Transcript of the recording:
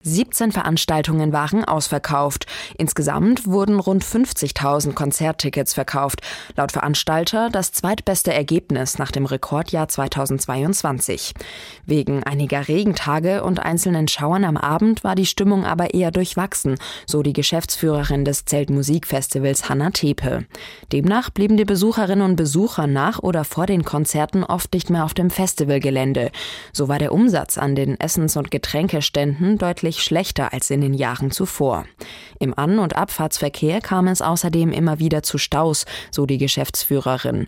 17 Veranstaltungen waren ausverkauft. Insgesamt wurden rund 50.000 Konzerttickets verkauft. Laut Veranstalter das zweitbeste Ergebnis nach dem Rekordjahr 2022. Wegen einiger Regentage und einzelnen Schauern am Abend war die Stimmung aber eher durchwachsen, so die Geschäftsführerin des Zeltmusikfestivals Hanna Tepe. Demnach blieben die Besucherinnen und Besucher nach oder vor den Konzerten oft nicht mehr auf dem Festivalgelände. So war der Umsatz an den Essens- und Getränkeständen deutlich schlechter als in den Jahren zuvor. Im An- und Abfahrtsverkehr kam es außerdem immer wieder zu Staus, so die Geschäftsführerin.